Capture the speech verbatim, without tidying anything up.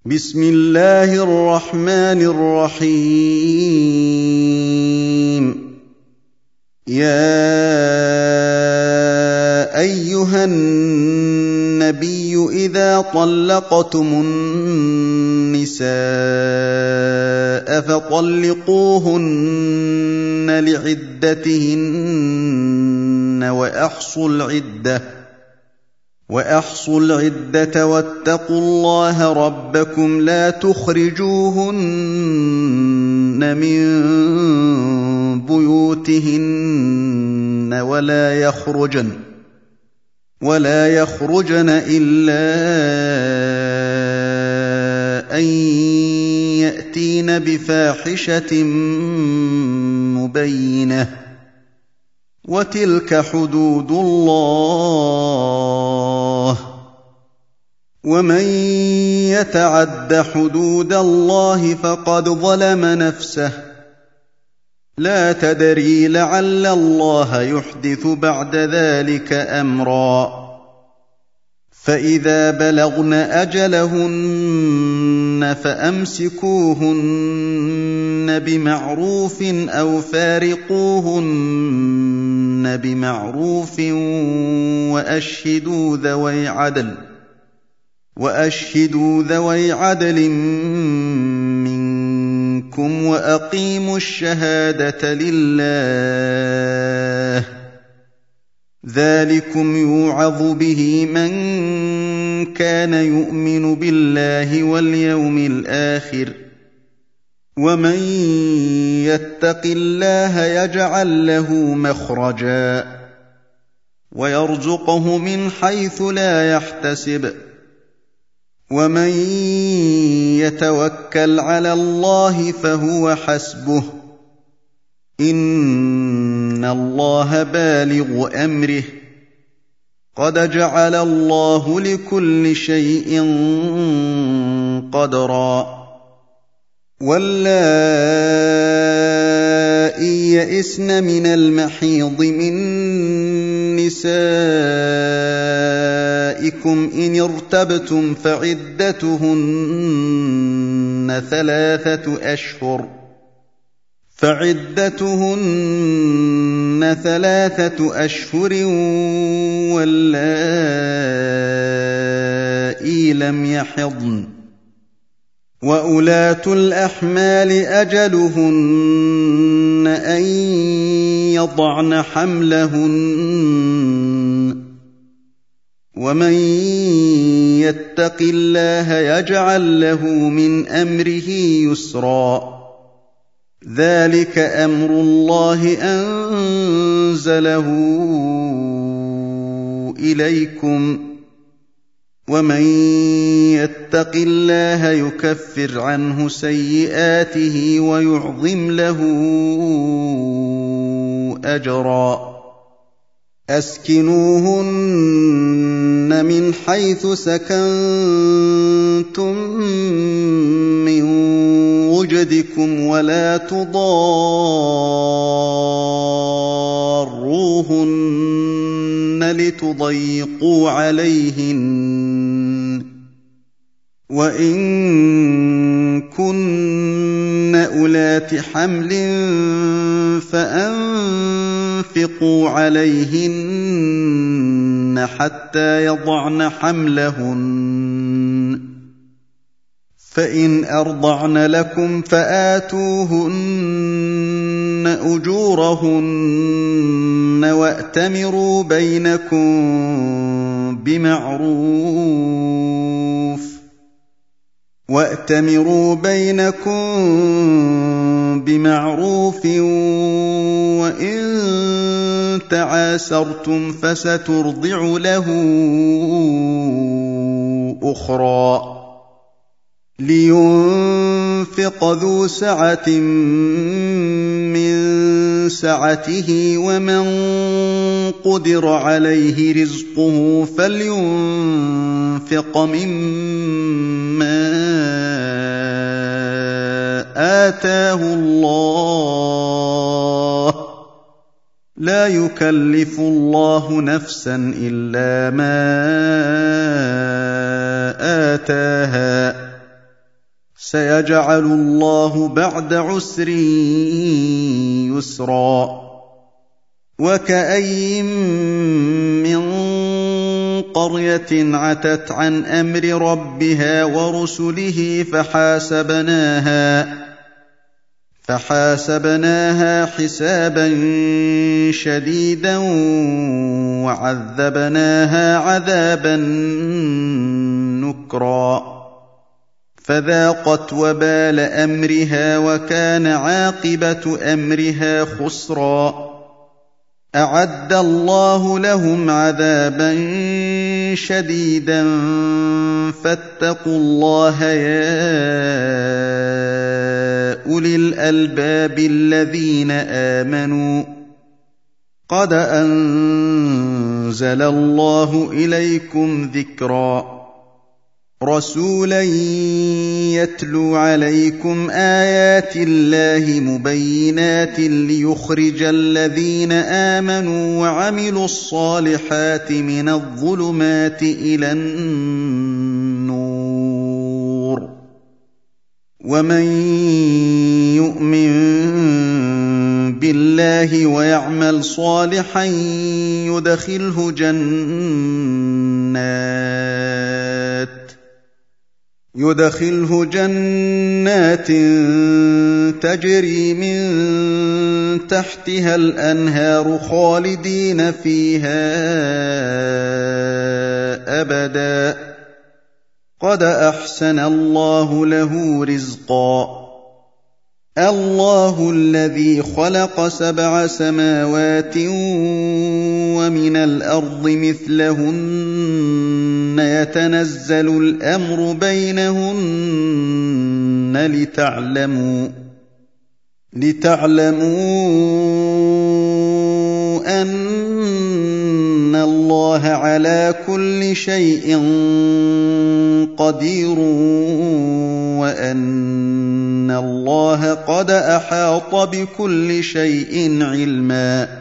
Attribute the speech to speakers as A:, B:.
A: بسم الله الرحمن الرحيم يا أيها النبي إذا طلقتم النساء فطلقوهن لعدتهن وأحصوا العدة وأحصوا العدة واتقوا الله ربكم لا تخرجوهن من بيوتهن ولا يخرجن ولا يخرجن إلا أن يأتين بفاحشة مبينة وتلك حدود الله ومن يتعد حدود الله فقد ظلم نفسه لا تدري لعل الله يحدث بعد ذلك أمرا فإذا بلغن أجلهن فأمسكوهن بمعروف أو فارقوهن بمعروف وأشهدوا ذوي عدل وأشهدوا ذوي عدل منكم وأقيموا الشهادة لله ذلكم يوعظ به من كان يؤمن بالله واليوم الآخر ومن يتق الله يجعل له مخرجا ويرزقه من حيث لا يحتسب ومن يتوكل على الله فهو حسبه إن الله بالغ أمره قد جعل الله لكل شيء قدرا واللائي يئسن من المحيض من نسائكم إن ارتبتم فعدتهن ثلاثة أشهر فعدتهن ثلاثة أشهر واللائي لم يحضن وأولات الأحمال أجلهن أن يضعن حملهن ومن يتق الله يجعل له من أمره يسرا ذلك أمر الله أنزله إليكم ومن يتق الله يكفر عنه سيئاته ويعظم له أجرا أسكنوهن من حيث سكنتم من وجدكم ولا تضاروهن لتضيقوا عليهن وإن كن أولات حمل فأنفقوا عليهن حتى يضعن حملهن فإن أرضعن لكم فآتوهن أجورهن وأتمروا بينكم بمعروف وأتمروا بينكم بمعروف وإن تعاسرتم فسترضع له أخرى لينفق ذو سعة من سعته ومن قدر عليه رزقه فلينفق مما آتاه الله لا يكلف الله نفسا إلا ما آتاها سيجعل الله بعد عسر يسرا وكأين من قرية عتت عن أمر ربها ورسله فحاسبناها فحاسبناها حسابا شديدا وعذبناها عذابا نكرا فذاقت وبال أمرها وكان عاقبة أمرها خسرا أعد الله لهم عذابا شديدا فاتقوا الله يا أولي الألباب الذين آمنوا قد أنزل الله إليكم ذكرا رسولا يتلو عليكم آيات الله مبينات ليخرج الذين آمنوا وعملوا الصالحات من الظلمات إلى النور ومن يؤمن بالله ويعمل صالحا يدخله جنات يدخله جنات تجري من تحتها الأنهار خالدين فيها أبدا قد أحسن الله له رزقا الله الذي خلق سبع سماوات ومن الأرض مثلهن يتنزل الأمر بينهن لتعلموا لتعلموا أن الله على كل شيء قدير وأن الله قد أحاط بكل شيء علما